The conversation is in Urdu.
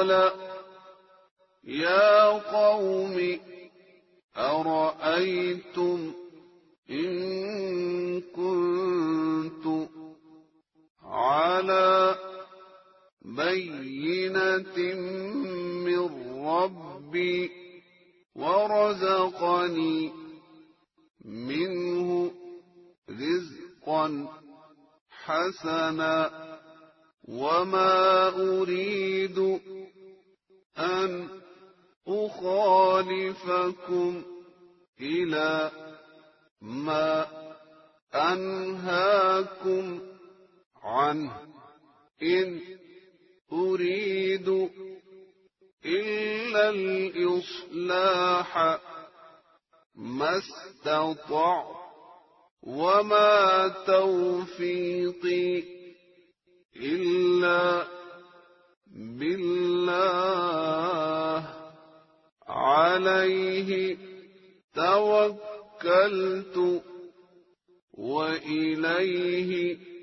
قال يا قوم أرأيتم إن كنت على بينة من ربي ورزقني منه رزقا حسنا وما أريد أن أخالفكم إلى ما أنهاكم عنه إن أريد إلا الإصلاح ما استطعت وما توفيقي إلا بالله عليه توكلت وإليه